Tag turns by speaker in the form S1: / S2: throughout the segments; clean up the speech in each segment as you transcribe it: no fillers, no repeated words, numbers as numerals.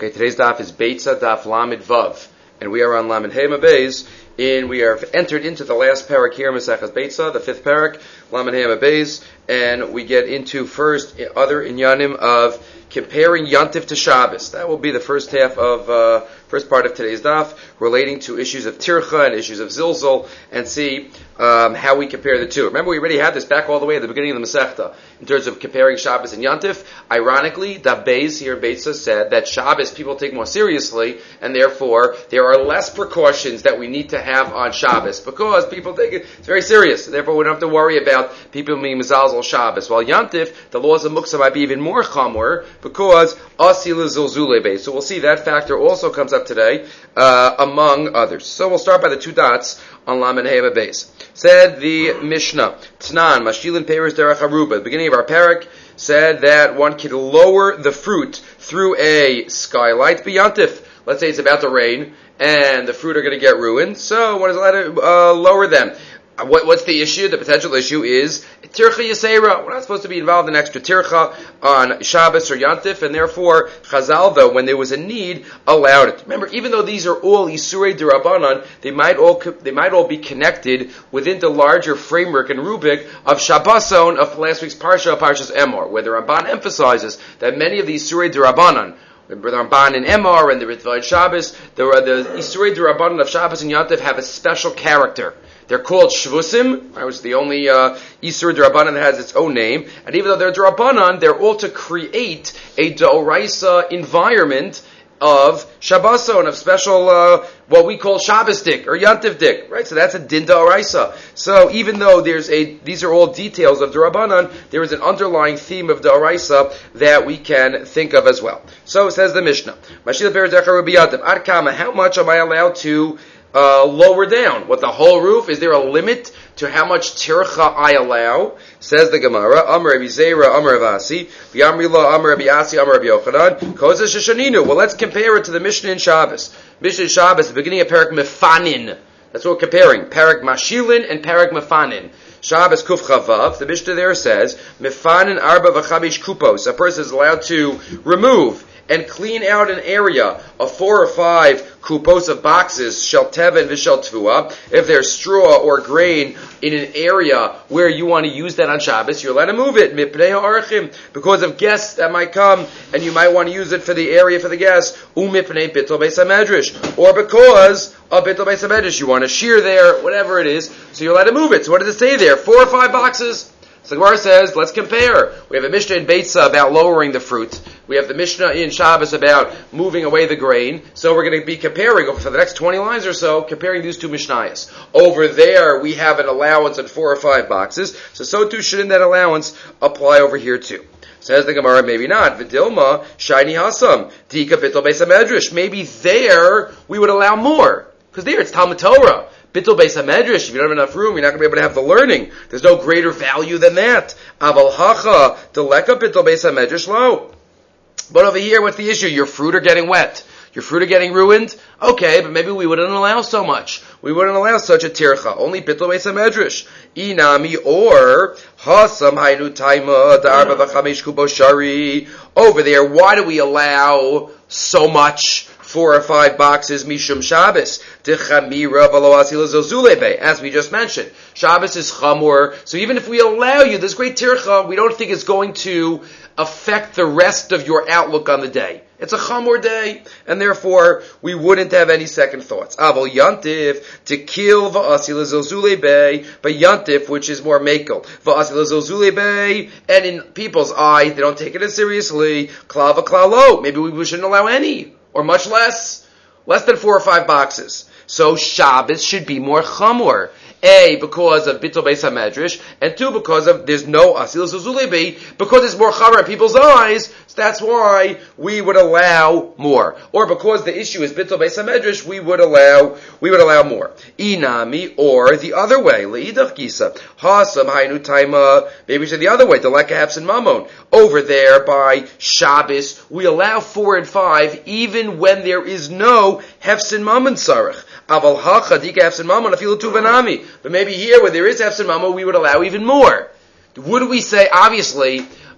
S1: Okay, today's daf is Beitza Daf Lamed Vav, and we are on Lamed Hema Beis, and we are entered into the last parak here, Maseches Beitza, the fifth parak, Lamed Hema Beis, and we get into first other inyanim of comparing Yantif to Shabbos. That will be the first half of first part of today's daf, relating to issues of tircha and issues of zilzal, and see how we compare the two. Remember, we already had this back all the way at the beginning of the Masechta in terms of comparing Shabbos and Yantif. Ironically, Daf Beis here, Beitza said that Shabbos people take more seriously, and therefore there are less precautions that we need to have on Shabbos because people take it very serious. Therefore, we don't have to worry about people being mezalzel Shabbos. While Yantif, the laws of Muksa might be even more chamor because asila zilzule beis. So we'll see that factor also comes up today, among others. So we'll start by the two dots on Lamed Hema Beis. Said the Mishnah, Tnan, Mashilin Peiros Derech Aruba. The beginning of our parak said that one can lower the fruit through a skylight b'yantif. Let's say it's about to rain and the fruit are going to get ruined, so one is allowed to lower them. What's the issue? The potential issue is tircha yisera. We're not supposed to be involved in extra tircha on Shabbos or Yantif, and therefore Chazal, though, when there was a need, allowed it. Remember, even though these are all Isurei D'Rabbanan, they might all be connected within the larger framework and rubric of Shabboson of last week's Parsha, Parshas Emor, where the Ramban emphasizes that many of the Isurei D'Rabbanan, the Ramban in Emor and the Ritva Shabbos, the Isurei D'Rabbanan of Shabbos and Yantif have a special character. They're called Shvusim, which is the only Isur D'Rabbanan that has its own name. And even though they're D'Rabbanan, they're all to create a D'Oraisa environment of Shabboson, of special, what we call Shabbos dik, or Yantiv dik, right? So that's a Din D'Oraisa. So even though these are all details of D'Rabbanan, there is an underlying theme of D'Oraisa that we can think of as well. So says the Mishnah, how much am I allowed to lower down? What, the whole roof? Is there a limit to how much tircha I allow? Says the Gemara, Amar Rabbi Zera, Amar Rav Asi, V'yamri lo, Amar Rabbi Asi, Amar Rabbi Yochanan, Koza Sheshaninu. Well, let's compare it to the Mishnah in Shabbos. Mishnah in Shabbos, the beginning of Parak Mefanin. That's what we're comparing. Parak Mashilin and Parak Mefanin. Shabbos Kuf Chavav, the Mishnah there says, Mefanin Arba V'chamish Kupos. A person is allowed to remove and clean out an area of 4 or 5 kupos of boxes, shel teva and v'shel tvua. If there's straw or grain in an area where you want to use that on Shabbos, you're allowed to move it, mipnei ha'archim, because of guests that might come, and you might want to use it for the area for the guests, umipnei bittul beis hamedrash, or because of bittul beis hamedrash, you want to shear there, whatever it is, so you're allowed to move it. So what does it say there? 4 or 5 boxes? So the Gemara says, let's compare. We have a Mishnah in Beitza about lowering the fruit. We have the Mishnah in Shabbos about moving away the grain. So we're going to be comparing, for the next 20 lines or so, comparing these two Mishnayos. Over there, we have an allowance of 4 or 5 boxes. So too shouldn't that allowance apply over here too? Says the Gemara, maybe not. V'dilma, shiny hasam, tika bittul beis hamedrash. Maybe there, we would allow more. Because there, it's Talmud Torah. Bittul beis hamedrash, if you don't have enough room, you're not going to be able to have the learning. There's no greater value than that. Aval hacha, deleka bittul beis hamedrash lo. But over here, what's the issue? Your fruit are getting wet. Your fruit are getting ruined? Okay, but maybe we wouldn't allow so much. We wouldn't allow such a tircha. Only bittul beis hamedrash. Inami, or hasam haynu taima d'arba v'chamesh kubo shari. Over there, why do we allow so much? 4 or 5 boxes, Mishum Shabbos. As we just mentioned, Shabbos is chamor. So even if we allow you this great tircha, we don't think it's going to affect the rest of your outlook on the day. It's a chamor day, and therefore we wouldn't have any second thoughts. Aval yantif, to kill va'asila zilzule bay, but yantif, which is more makel, va'asila zilzule bay, and in people's eye, they don't take it as seriously. Klava klalo, maybe we shouldn't allow any. Or much less than 4 or 5 boxes. So Shabbos should be more chamor. A, because of bittul beis hamedrash, and 2, because of there's no asil zuzulei, because it's more chamor in people's eyes. So that's why we would allow more. Or because the issue is bittul beis hamedrash, we would allow more. Inami, or the other way, leidach gisa, hasam haynu taima. Maybe we say the other way, the leka hefsin mamon. Over there by Shabbos, we allow 4 and 5, even when there is no hefsin mamon sarach. Aval hacha dika hefsin mamon afilu tuvanami. But maybe here, where there is hefsin mamon, we would allow even more. Would we say, obviously,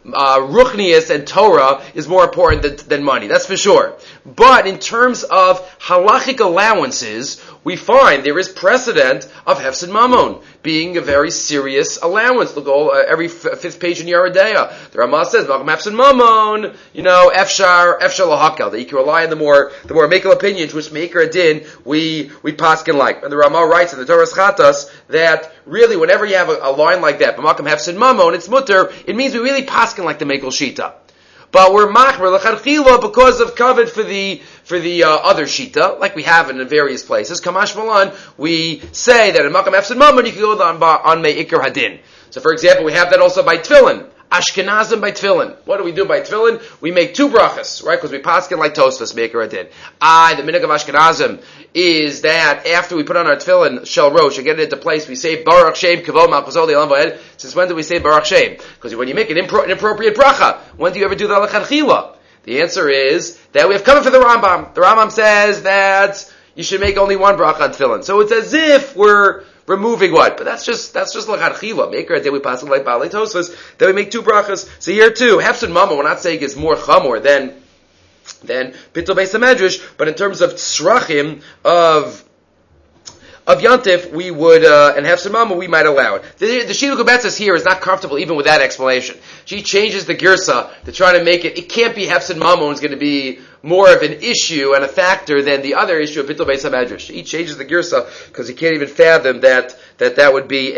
S1: ruchnius and Torah is more important than money. That's for sure. But in terms of halachic allowances, we find there is precedent of hefsed mamon being a very serious allowance. Look, every fifth page in Yeridea, the Ramah says, hefsed mamon, efshar lahakel, that you can rely on the more makel opinions, which maker din we paskin like. And the Ramah writes in the Torah Chatas that really, whenever you have a line like that, b'makam hefsed mamon, it's mutter, it means we really paskin like the makel shita. But we're machmer l'chadchila because of kavod for the other shita, like we have in various places. Kamash malan, we say that in makam hefsed mamon you can go on me'ikar hadin. So, for example, we have that also by tefillin. Ashkenazim by tefillin. What do we do by tefillin? We make two brachas, right? Because we paskin like tosfos me'ikar hadin. The minhag of Ashkenazim is that after we put on our tefillin shel rosh and get it into place, we say Baruch Shem Kavod Malchazol Le'olam Va'ed. Since when do we say Baruch Shem? Because when you make an inappropriate bracha, when do you ever do the l'chadchila? The answer is that we have come for the Rambam. The Rambam says that you should make only one bracha on tefillin. So it's as if we're removing what? But that's just l'chadchila. Maker that we pass like Baalei Tosfos, that we make two brachas. So here too, hefsed mamon, we're not saying it's more chamor than Pittul Beis HaMedrash, but in terms of tzrachim of Yantif, we would, and hefsed mamon, we might allow it. The Shidduch HaBetzos here is not comfortable even with that explanation. She changes the girsa to try to make it can't be hefsed mamon is going to be more of an issue and a factor than the other issue of Pittul Beis HaMedrash. He changes the girsa because he can't even fathom that would be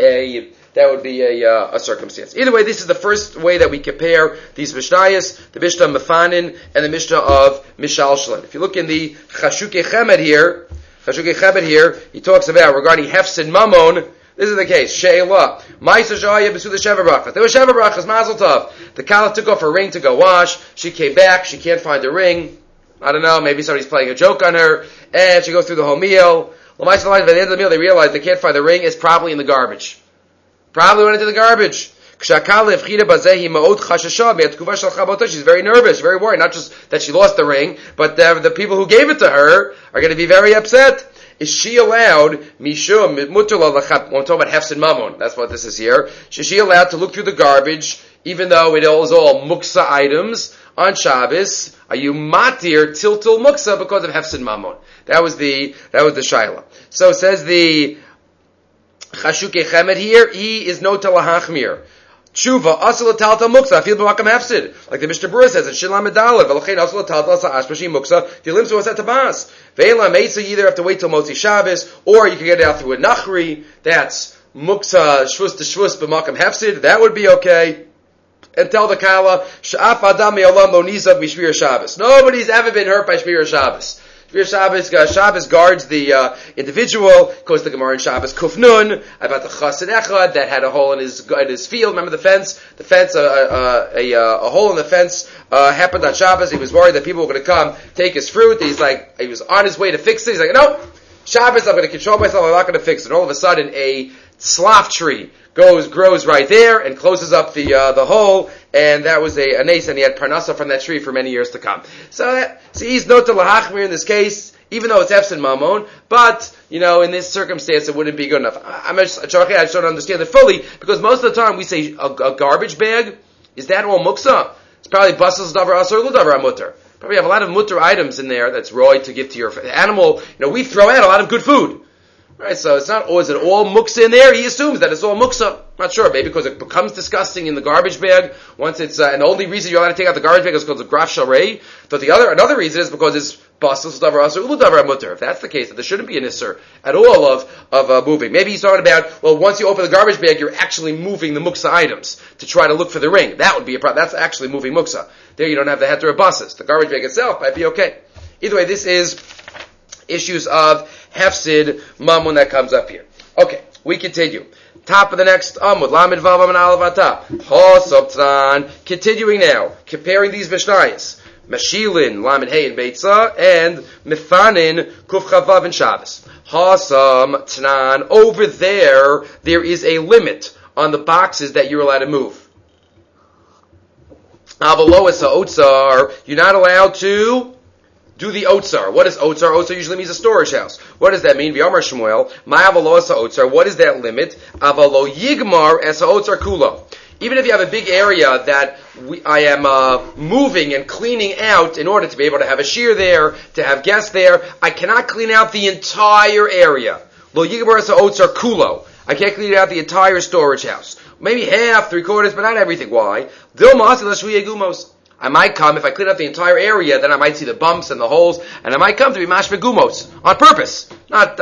S1: a circumstance. Either way, this is the first way that we compare these Mishnayos, the Mishnah of Mefanin and the Mishnah of Mishalshalan. If you look in the Chashukei Chemed here, he talks about regarding hefsed mamon. This is the case. She'elah. Ma'isa sha'aya b'suda sheva brachas. There were sheva brachas, mazel tov. The Kala took off her ring to go wash. She came back. She can't find the ring. I don't know. Maybe somebody's playing a joke on her. And she goes through the whole meal. By the end of the meal, they realize they can't find the ring. It's probably in the garbage. Probably went into the garbage. She's very nervous, very worried. Not just that she lost the ring, but the people who gave it to her are going to be very upset. Is she allowed, mishum, mutula lachap, when we talk about hefsed mamon, that's what this is here, is she allowed to look through the garbage, even though it is all muksa items, on Shabbos? Are you matir tiltul muksa because of hefsed mamon? That was the shaila. So it says the Chashukei Chemed here, he is no talahachmir. Tshuva, asal talta muksa, feel b'makam hefsid. Like the Mishnah Berurah says, in Shilam Medalev, v'lochein asal talta asa ashpashi muksa, tilim so asat tabas. Ve'ela meitza, you either have to wait till Motzi Shabbos, or you can get it out through a nachri, that's muksa, shvus to shvus b'makam hefsid, that would be okay. And tell the Kala, sh'af adam me'olam lo nizak mishmir Shabbos. Nobody's ever been hurt by Shmir Shabbos. Shabbos guards the individual. Goes to the Gemara in Shabbos Kufnun about the Chassid Echad that had a hole in his field. Remember the fence? A hole in the fence happened on Shabbos. He was worried that people were going to come take his fruit. He was on his way to fix it. He's like, no, Shabbos, I'm going to control myself. I'm not going to fix it. And all of a sudden, a slough tree grows right there and closes up the hole, and that was a nace, and he had parnasa from that tree for many years to come. So he's not to lahachmir in this case, even though it's hefsed mamon, but, in this circumstance, it wouldn't be good enough. I just don't understand it fully, because most of the time we say a garbage bag, is that all muksa? It's probably basas davar asur lu davar mutter. Probably have a lot of mutter items in there that's roy to give to your animal. We throw out a lot of good food. Right, so it's not, is it all muksa in there? He assumes that it's all muksa. Not sure, maybe because it becomes disgusting in the garbage bag. Once it's, and the only reason you're allowed to take out the garbage bag is because of graf shalrei. But another reason is because it's basas davar asur ulu davar mutter. If that's the case, that there shouldn't be an isser at all of moving. Maybe he's talking about, once you open the garbage bag, you're actually moving the muksa items to try to look for the ring. That would be a problem. That's actually moving muksa. There you don't have the heter of basas. The garbage bag itself might be okay. Either way, this is issues of hefsid mamon that comes up here. Okay, we continue. Top of the next amud, Lamed Vav Amin Aleph Atah. Hosoptran. Continuing now, comparing these Mishnayos. Mashilin, Lamed Hey and Beitza, and Mefanin, Kuf Chavav and Shabbos. Hasam Tnan. Over there is a limit on the boxes that you're allowed to move. Avaloas Otsar, you're not allowed to do the otsar. What is otsar? Otsar usually means a storage house. What does that mean? V'yamar Shmuel, my avalo asa otsar. What is that limit? Avalo yigmar asa otsar kula. Even if you have a big area that I am moving and cleaning out in order to be able to have a shear there, to have guests there, I cannot clean out the entire area. Lo yigabar oats are kulo. I can't clean out the entire storage house. Maybe half, 3/4, but not everything. Why? I might come, if I clean out the entire area, then I might see the bumps and the holes, and I might come to be mashve gumos, on purpose. Not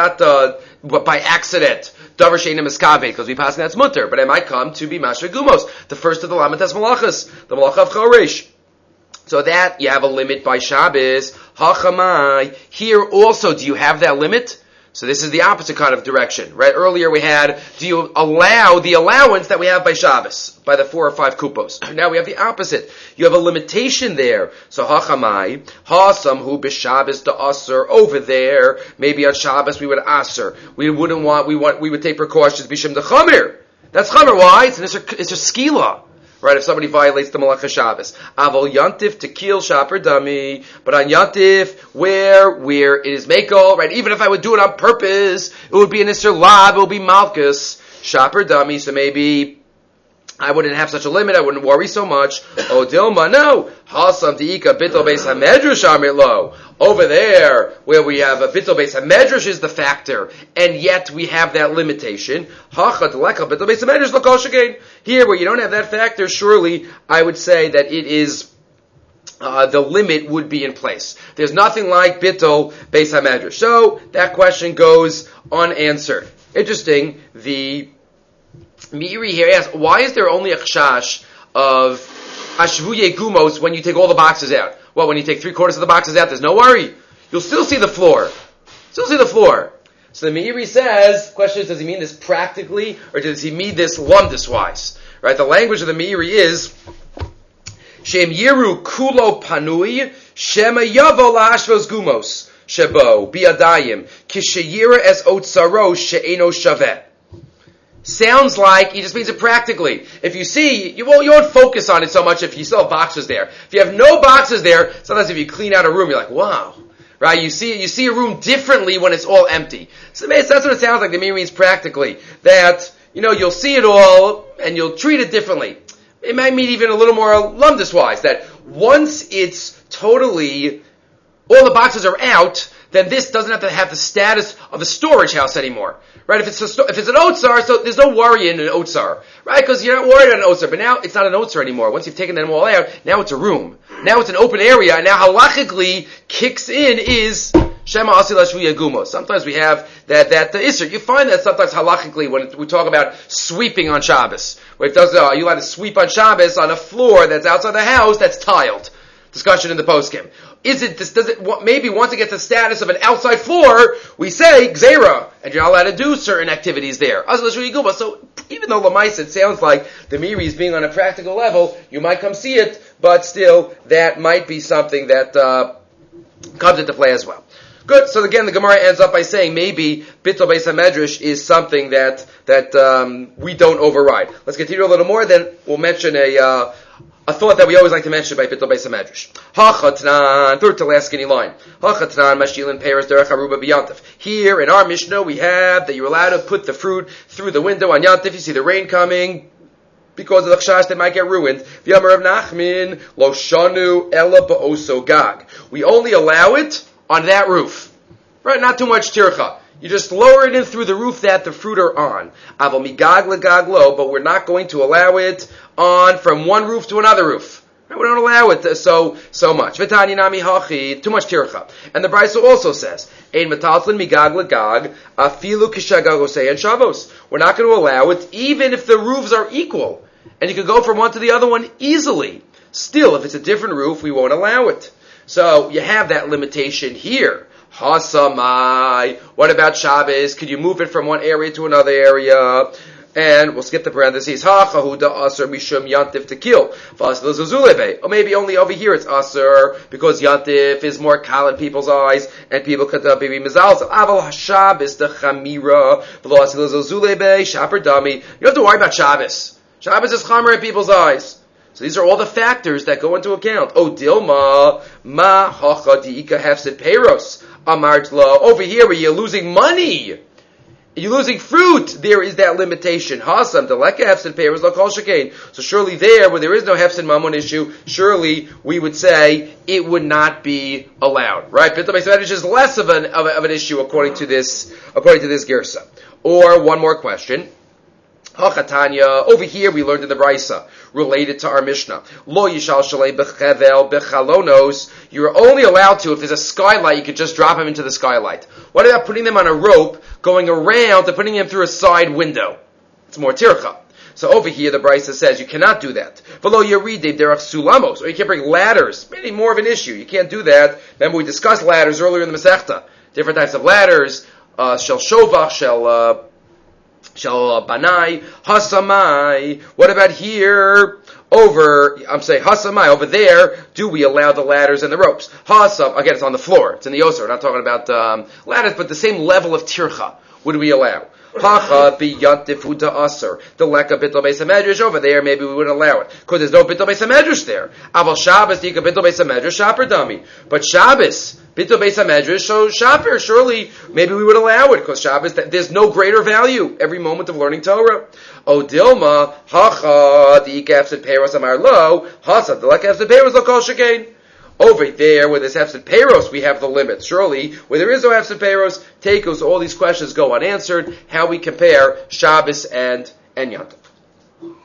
S1: by accident. Davar she'eina miskabed, because we pass that's mutter, but I might come to be mashve gumos. The first of the lamites malachas, the malacha of choresh. So that, you have a limit by Shabbos. Hachamai. Here also, do you have that limit? So this is the opposite kind of direction, right? Earlier we had, do you allow the allowance that we have by Shabbos, by the 4 or 5 kupos? Now we have the opposite. You have a limitation there. So hachamai, hasam hu b'Shabbos da aser, over there, maybe on Shabbos we would aser. We would take precautions, b'shem the chamir. That's chamir. Why? It's a skila. Right, if somebody violates the Malacha Shabbos. Avol Yantif to kill Shaper Dami. But on Yantif, where it is Mako, right, even if I would do it on purpose, it would be an Isser Lab, it would be Malchus. Shaper Dami, so maybe I wouldn't have such a limit, I wouldn't worry so much. Oh, Dilma, no. Hasam Diika Bittel Beis HaMedrash Amrit Lo. Over there, where we have a Bittel Beis HaMedrash is the factor, and yet we have that limitation. Hachat Leka Bittel Beis HaMedrash L'Kol Shekain. Here, where you don't have that factor, surely I would say that it is, the limit would be in place. There's nothing like Bittel Beis HaMedrash. So, that question goes unanswered. Interesting, the Meiri here asks, why is there only a chashash of ashvuye gumos when you take all the boxes out? Well, when you take 3/4 of the boxes out, there's no worry. You'll still see the floor. So the Meiri says, question is, does he mean this practically, or does he mean this lumdis-wise? Right, the language of the Meiri is, Shem yiru kulo panui, shema yavo la'ashvos gumos, shebo, biadayim, kishayira es otsaro she'eno shaveh. Sounds like he just means it practically. If you see, you won't focus on it so much if you still have boxes there. If you have no boxes there, sometimes if you clean out a room, you're like, wow. Right? You see a room differently when it's all empty. So that's what it sounds like. The meaning means practically. That, you'll see it all and you'll treat it differently. It might mean even a little more lumdis-wise, that once it's totally, all the boxes are out, then this doesn't have to have the status of a storage house anymore. Right? If it's an otsar, so there's no worry in an otsar. Right? Because you're not worried about an otsar. But now it's not an otsar anymore. Once you've taken them all out, now it's a room. Now it's an open area. And now halachically kicks in is Shema Asil Ashvuya Gumos. Sometimes we have that Isser. You find that sometimes halachically when we talk about sweeping on Shabbos. Where it does, are you allowed to sweep on Shabbos on a floor that's outside the house that's tiled? Discussion in the poskim. Maybe once it gets the status of an outside floor, we say, Gzeira, and you're not allowed to do certain activities there. So, even though Lamais, it sounds like the Meiri is being on a practical level, you might come see it, but still, that might be something that, comes into play as well. Good, so again, the Gemara ends up by saying maybe Bittul Beis HaMedrash is something that we don't override. Let's continue a little more, then we'll mention a thought that we always like to mention by Bittul Beis HaMedrash. Hachatnan, third to last skinny line. Hachatnan, mashilin peiros derech haruba b'yantif. Here in our Mishnah we have that you're allowed to put the fruit through the window on Yantif. You see the rain coming, because of the chash they might get ruined. V'yamar Rav Nachman, lo shanu ela ba'oso gag. We only allow it on that roof. Right, not too much tircha. You just lower it in through the roof that the fruit are on. Aval migag legaglo, but we're not going to allow it on from one roof to another roof. We don't allow it so much. V'tani nami hachi, too much tircha. And the Brisa also says, ein metaltlin migag legag, afilu kishagagosei and shavos. We're not going to allow it even if the roofs are equal. And you can go from one to the other one easily. Still, if it's a different roof, we won't allow it. So, you have that limitation here. Hasamai. What about Shabbos? Could you move it from one area to another area? And we'll skip the parentheses. Ha-chahuda asr mishum yantif to kill. Or maybe only over here it's asr because yantif is more kal in people's eyes and people could be mizalzel. Aval Shabbos the chamira. Shaper dami. You don't have to worry about Shabbos. Shabbos is chamer in people's eyes. So these are all the factors that go into account. Oh, Dilma, ma hacha diika hefsid peiros. Amartla, over here where you're losing money. You're losing fruit. There is that limitation. Hasam, deleka hefsin peiros lo kol shekain. So surely there, where there is no hefsin mammon issue, surely we would say it would not be allowed, right? Bittul beis hamedrash is less of an issue according to this girsa. Or one more question. Hachatanya, over here we learned in the Brisa, related to our Mishnah. Lo yishal shalei bechevel bechalonos. You're only allowed to, if there's a skylight, you could just drop them into the skylight. What about putting them on a rope, going around and putting them through a side window? It's more tircha. So over here the Brisa says you cannot do that. V'lo yaridei derech sulamos, or you can't bring ladders. Maybe more of an issue. You can't do that. Remember we discussed ladders earlier in the Masechta. Different types of ladders, shel shovach, shel banai, hasamai. What about here? Hasamai, over there, do we allow the ladders and the ropes? Hasam, again, it's on the floor. It's in the Yosef. We're not talking about ladders, but the same level of tircha would we allow. Hacha biyantifuta aser. The leka bittul beis hamedrash over there, maybe we wouldn't allow it. Because there's no bittul beis hamedrash there. Aval Shabbos, dika bittul beis hamedrash, shaper dummy. But Shabbos, bittul beis hamedrash, so shaper, surely, maybe we would allow it. Because Shabbos, there's no greater value every moment of learning Torah. O Dilma, hacha, the ikafsid peiros amar lo, hasa, the leka efsid peiros lo kol shekain. Over there, where there's hefsid peiros, we have the limit. Surely, where there is no hefsid peiros, teikos, all these questions go unanswered. How we compare Shabbos and Yom Tov.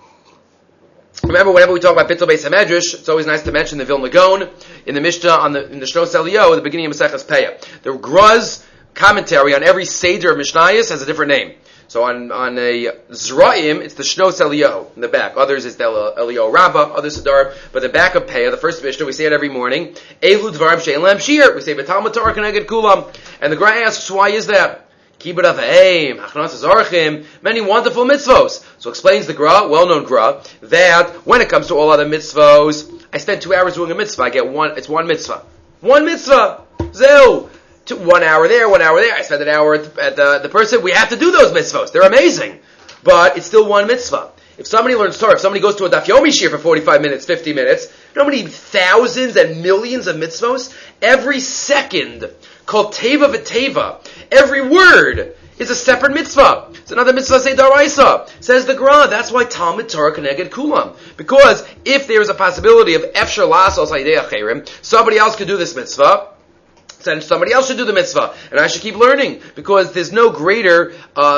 S1: Remember, whenever we talk about bittul beis hamedrash, it's always nice to mention the Vilna Gaon in the Mishnah in the Shnos Eliyahu at the beginning of Maseches Peah. The Gruz commentary on every Seder of Mishnayos has a different name. So on a Zra'im, it's the Shnos Eliyahu in the back. Others is the Eliyahu Rabbah, others Sidar. But the back of Peah, the first Mishnah, we say it every morning. Elu Dvarim Shein Lahem Shir. We say B'Talmud Torah Keneged Kulam. And the Gra asks, why is that? Kibbud Avayim, Hachnas Azarchim, many wonderful mitzvos. So explains the Gra, well-known Gra, that when it comes to all other mitzvos, I spend 2 hours doing a mitzvah. I get it's one mitzvah. One mitzvah. Zeu. 1 hour there, 1 hour there. I spend an hour at the person. We have to do those mitzvahs. They're amazing. But it's still one mitzvah. If somebody learns Torah, if somebody goes to a Daf Yomi Shir for 45 minutes, 50 minutes, you know how many thousands and millions of mitzvahs? Every second, called Teva V'Teva, every word is a separate mitzvah. It's another mitzvah, say Daraisa. Says the Gra, that's why Talmud Torah Keneged Kulam. Because if there is a possibility of Efshar Lasos Haidei Acherim, somebody else could do this mitzvah, then somebody else should do the mitzvah, and I should keep learning, because there's no greater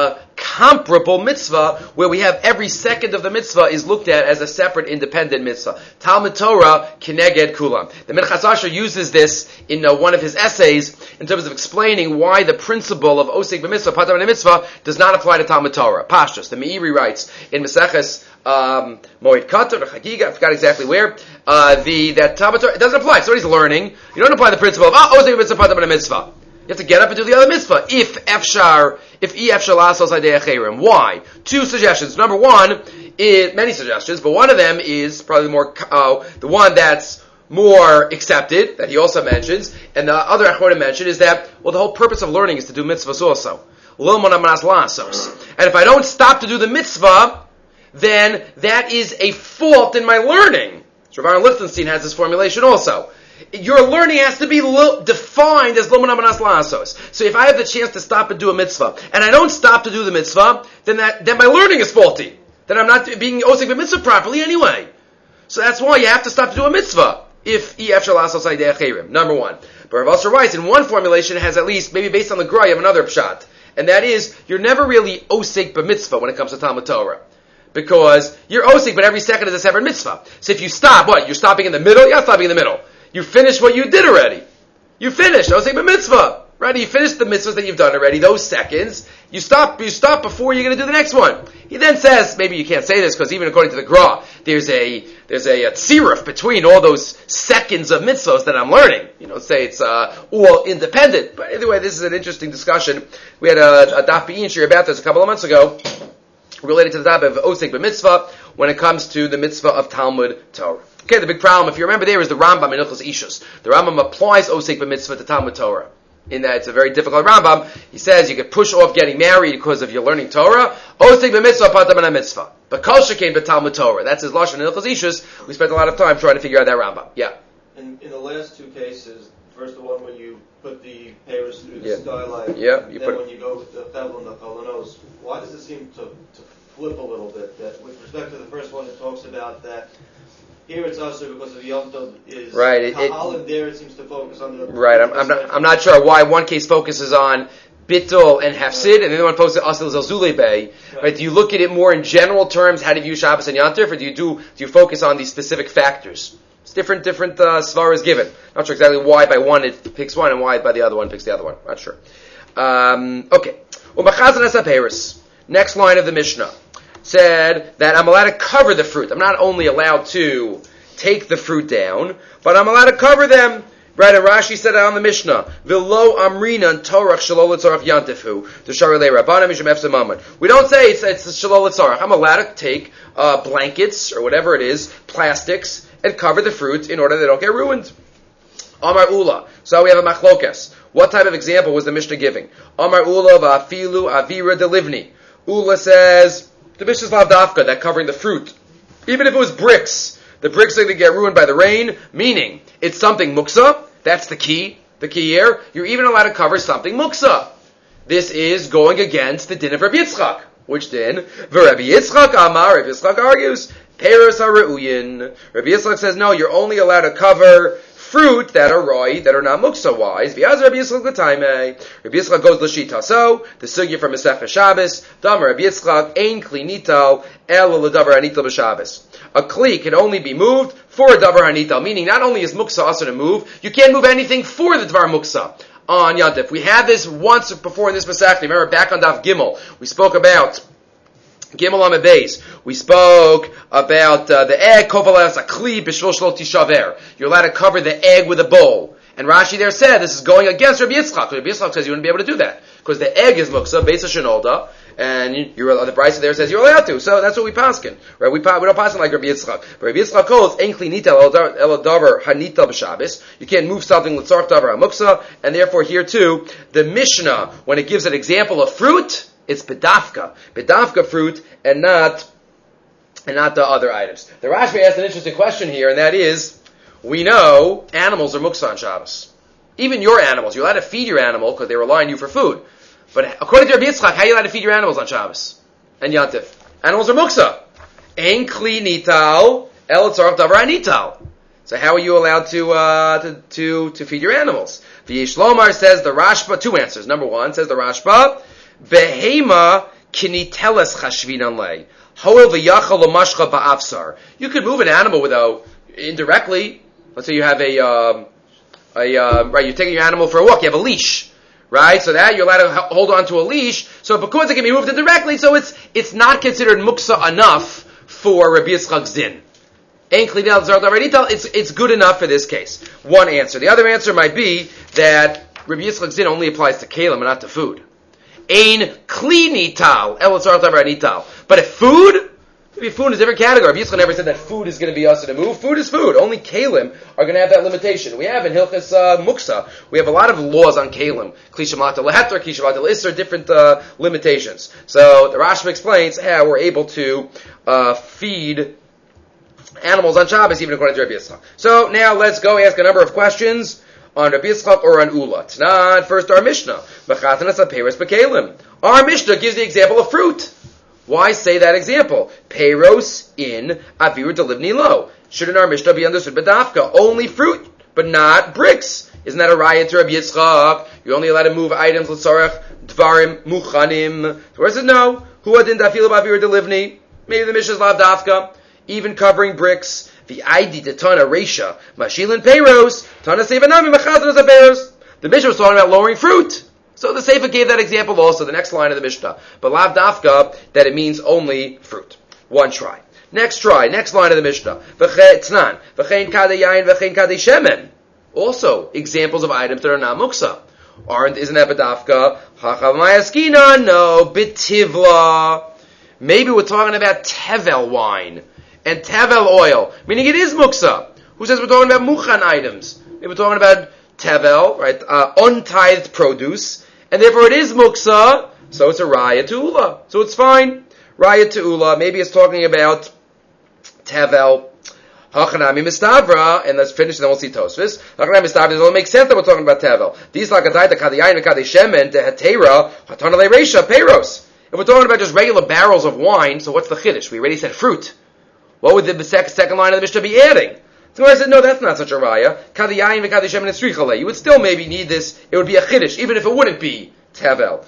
S1: comparable mitzvah where we have every second of the mitzvah is looked at as a separate independent mitzvah. Talmud Torah Keneged Kulam. The Minchas Asher uses this in one of his essays in terms of explaining why the principle of Osek b'mitzvah, Patam b'mitzvah, does not apply to Talmud Torah. Pashtus, the Meiri writes in Maseches Moed Katan or Chagiga, I forgot exactly where, that Talmud Torah, it doesn't apply. Somebody's learning. You don't apply the principle of Osek b'mitzvah, Patam b'mitzvah. You have to get up and do the other mitzvah. If efshar lasos haidei acherim. Why? 2 suggestions. Number one, many suggestions, but one of them is probably the one that's more accepted, that he also mentions, and the other Achronim mentioned is that, the whole purpose of learning is to do mitzvahs also. And if I don't stop to do the mitzvah, then that is a fault in my learning. So Rav Aaron Lichtenstein has this formulation also. Your learning has to be defined as Lo Manas Lasos. So if I have the chance to stop and do a mitzvah, and I don't stop to do the mitzvah, then my learning is faulty. Then I'm not being Osek b'mitzvah properly anyway. So that's why you have to stop to do a mitzvah. If Efshar Lasos Haidei Acherim. Number one. But Rav Asher writes, in one formulation has at least, maybe based on the Gra, you have another pshat. And that is, you're never really Osek b'mitzvah when it comes to Talmud Torah. Because you're Osek, but every second is a separate mitzvah. So if you stop, you're stopping in the middle? You're not stopping in the middle. You finished what you did already. You finished. Osek b'mitzvah. Right? You finished the mitzvahs that you've done already, those seconds. You stop before you're going to do the next one. He then says, maybe you can't say this because even according to the Gra, there's a tziruf between all those seconds of mitzvahs that I'm learning. Say it's all independent. But anyway, this is an interesting discussion. We had a Daf Be'in shir about this a couple of months ago, related to the Daf of Osek b'mitzvah when it comes to the mitzvah of Talmud Torah. Okay, the big problem, if you remember there, is the Rambam in Hilchos Ishus. The Rambam applies Osek b'mitzvah to Talmud Torah. In that it's a very difficult Rambam. He says you could push off getting married because of your learning Torah. Osek b'mitzvah, patam b'na mitzvah. But kol shekain b'Talmud Torah. That's his lashon in Hilchos Ishus. We spent a lot of time trying to figure out that Rambam. Yeah.
S2: In the last 2 cases, First, the one when you put the payers through the skylight.
S1: Yeah.
S2: Then when you go with the Chevel and the Chalanos. Why does it seem to flip a little bit? That with respect to the first one, it talks about that here it's also because of the Yom Tov is
S1: right.
S2: Kahal, and there it seems to focus on the
S1: right. I'm not sure why one case focuses on Bittul and Hafsid, and the other one focuses on Asel Zalzulei Bay. Right? Do you look at it more in general terms? How do you view Shabbos and Yom Tov, or do you focus on these specific factors? It's different svaras given. Not sure exactly why by one it picks one and why by the other one picks the other one. Not sure. Okay. Next line of the Mishnah said that I'm allowed to cover the fruit. I'm not only allowed to take the fruit down, but I'm allowed to cover them. Right, and Rashi said it on the Mishnah. V'lo amrinan torach shalol tzarach yantifu t'sharei rabbanim mishum efsem mamon. We don't say it's shalol tzarach. I'm allowed to take blankets or whatever it is, plastics, and cover the fruit in order they don't get ruined. Amar Ula. So we have a machlokas. What type of example was the Mishnah giving? Amar Ula v'afilu avira delivni. Ula says the Mishnah's lavdafka, that covering the fruit, even if it was bricks. The bricks are going to get ruined by the rain, meaning it's something muksa. That's the key. The key here, you're even allowed to cover something muksa. This is going against the din of Rabbi Yitzchak. Which din? Rabbi Yitzchak Amar. Rabbi Yitzchak argues, Peros HaReuyin. Rabbi Yitzchak says, no, you're only allowed to cover fruit that are roi, that are not muksa wise. V'yaz Rabbi Yitzchak l'taimei. Rabbi Yitzchak goes l'shita. So the sugya from Masechah Shabbos, Damar Rabbi Yitzchak ein kli nital el l'davar hanital b'Shabbos. A kli can only be moved for a davar hanital, meaning not only is muksa also to move, you can't move anything for the davar muksa on Yantif. We had this once before in this Masechah. Remember back on Daf Gimel, we spoke about Gimel Amid Beis. We spoke about the egg, kovalas a kli b'shvil shlo tishaver. You're allowed to cover the egg with a bowl. And Rashi there said this is going against Rabbi Yitzchak. Rabbi Yitzchak says you wouldn't be able to do that because the egg is muksa, beis shenolda, and the Brisa there says you're allowed to. So that's what we paskin. Right? We don't paskin like Rabbi Yitzchak. But Rabbi Yitzchak calls ein kli nital el davar hanital b'Shabbos. You can't move something l'tzarch davar hamuksa, and therefore here too the Mishnah when it gives an example of fruit, it's bedafka fruit, and not the other items. The Rashbi asked an interesting question here, and that is, we know animals are muksa on Shabbos. Even your animals, you're allowed to feed your animal because they rely on you for food. But according to Rabbi Yitzchak, how are you allowed to feed your animals on Shabbos and Yantif? Animals are muksa. Ein kli nital el tzarach davar hanital. So how are you allowed to feed your animals? V'yesh lomar says the Rashba. Two answers. Number one says the Rashba. Behema kiniteles chashvinan lei. Hoel v'yachal l'mashcha ba'afsar. You could move an animal without indirectly. Let's say you have right, you're taking your animal for a walk. You have a leash, right? So that you're allowed to hold on to a leash. So because it can be moved indirectly, so it's not considered muksa enough for Rabbi Yitzchak's din. It's good enough for this case. One answer. The other answer might be that Rabbi Yitzchak's din only applies to kalim and not to food. Ein kli nital el tzarach davar hanital. But if food, maybe food is a different category. Rabbi Yitzchak never said that food is going to be us to move. Food is food. Only kalim are going to have that limitation. We have in Hilchas Muksa, we have a lot of laws on kalim. Kli shemata leheter, kli shemata leisser, different limitations. So the Rashba explains how we're able to feed animals on Shabbos, even according to Rabbi Yitzchak. So now let's go ask a number of questions on Rabbi Yitzchak or on Ula. Tonight, first our Mishnah. Our Mishnah gives the example of fruit. Why say that example? Peiros in Avir Delivni Lo. Shouldn't our Mishnah be understood bedafka? Only fruit, but not bricks. Isn't that a riot to Rabbi Yitzchak? You're only allowed to move items, l'tzarech, dvarim, muchanim. So where does it no? Who adin dafil Avir Delivni? Maybe the Mishnah's lav dafka. Even covering bricks. The ID to Tana Resha, Mashilin Peiros, Tana Sevanami, Machazan Peiros. The Mishnah was talking about lowering fruit. So the Sefer gave that example also, the next line of the Mishnah. But Lav Dafka, that it means only fruit. One try. Next line of the Mishnah. V'chein kadeyayin, v'chein kadeshemen. Also, examples of items that are not muksa. Isn't that B'dafka? Hachamayaskina, no, B'tivla. Maybe we're talking about Tevel wine and Tevel oil, meaning it is muksa. Who says we're talking about mukhan items? Maybe we're talking about Tevel, right? Untithed produce, and therefore it is muksa, so it's a raya to ula. So it's fine. Raya to ula. Maybe it's talking about Tevel. Hachanami mistavra, and let's finish, and then we'll see Tosfos. Hachanami mistavra, it'll make sense that we're talking about Tevel. These lakadai, kadiyayin, and kadishemen, the hetera, hatanale reisha, peiros. If we're talking about just regular barrels of wine, so what's the chiddush? We already said fruit. What would the second line of the Mishnah be adding? So I said, no, that's not such a raya. Kadiyayin, and kadishemen, and strichale. You would still maybe need this, it would be a chiddush, even if it wouldn't be Tevel.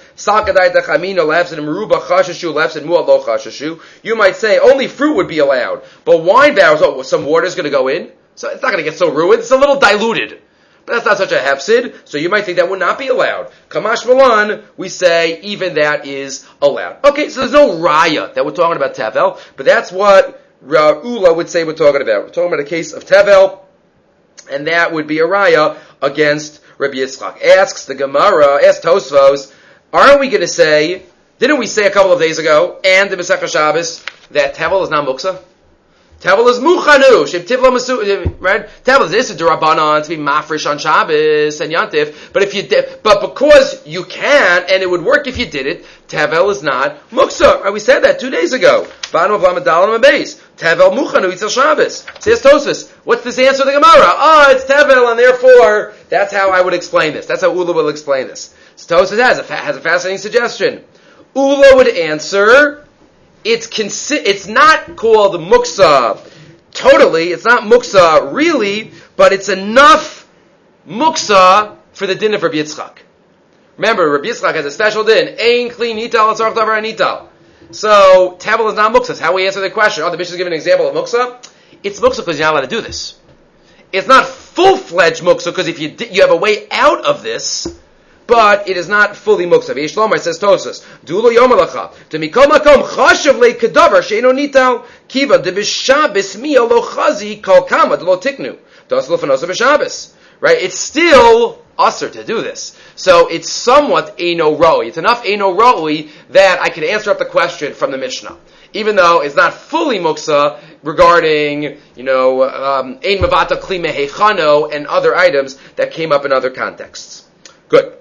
S1: You might say only fruit would be allowed, but wine barrels, some water is going to go in, so it's not going to get so ruined. It's a little diluted, but that's not such a hefsid. So you might think that would not be allowed. Kamash Malan, we say even that is allowed. Okay, so there's no raya that we're talking about Tevel, but that's what Ula would say we're talking about. We're talking about a case of Tevel, and that would be a raya against Rabbi Yitzchak. Asks the Gemara, asks Tosfos, aren't we going to say, didn't we say a couple of days ago, and the Masechah Shabbos, that Tevel is not Muksa? Tevel is Muchanu, right? Tevel is this a Durabanan to be Mafresh on Shabbos and Yantif, but because you can, and it would work if you did it, Tevel is not Muksa. Right? We said that 2 days ago. Bottom of Lamadal and Beis. Tevel Muchanu Yitzel Shabbos. Says Tosfos, what's this answer to the Gemara? It's Tevel, and therefore, that's how I would explain this. That's how Ula will explain this. So Tosfos has a fascinating suggestion. Ula would answer, it's not called Muksa totally, it's not Muksa really, but it's enough Muksa for the din of Rabbi Yitzchak. Remember, Rabbi Yitzchak has a special din, Ein Kli Nital Tzarech Davar Nital. So, Tevel is not Muksa. That's how we answer the question. The Mishnah is giving an example of Muksa. It's Muksa because you're not allowed to do this. It's not full-fledged Muksa because if you have a way out of this, but it is not fully Muksa. V'yesh Lomar says Tosfos, Dulo Yomalacha, D'mikol makom chashav le kedavar she'eno nital, kiva deb'shabes miya lo chazi kol kama d'lo tiknu. Das lo fanosa b'shabes. Right? It's still usher to do this. So it's somewhat Eino Roi. It's enough Eino Roi that I can answer up the question from the Mishnah. Even though it's not fully Muksa regarding, Ein Mavata Kli Mehechano and other items that came up in other contexts. Good.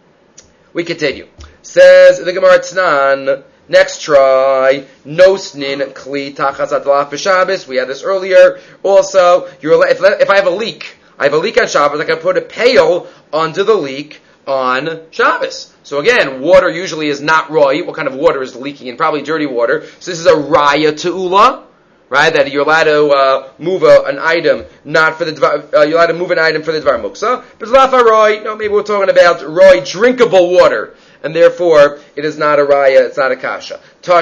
S1: We continue. Says the Gemara Tznan, next try, Nosnin Kli Tachas Atalaf B'Shabbos. We had this earlier. Also, if I have a leak on Shabbos, I can put a pail under the leak on Shabbos. So again, water usually is not roi. What kind of water is leaking in? Probably dirty water. So this is a raya te'ula, right? That you're allowed to move an item, not for the you're allowed to move an item for the dvar muksa. But lafa roi, maybe we're talking about roi, drinkable water, and therefore it is not a raya. It's not a kasha.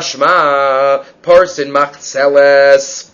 S1: Tashma parsin machzeles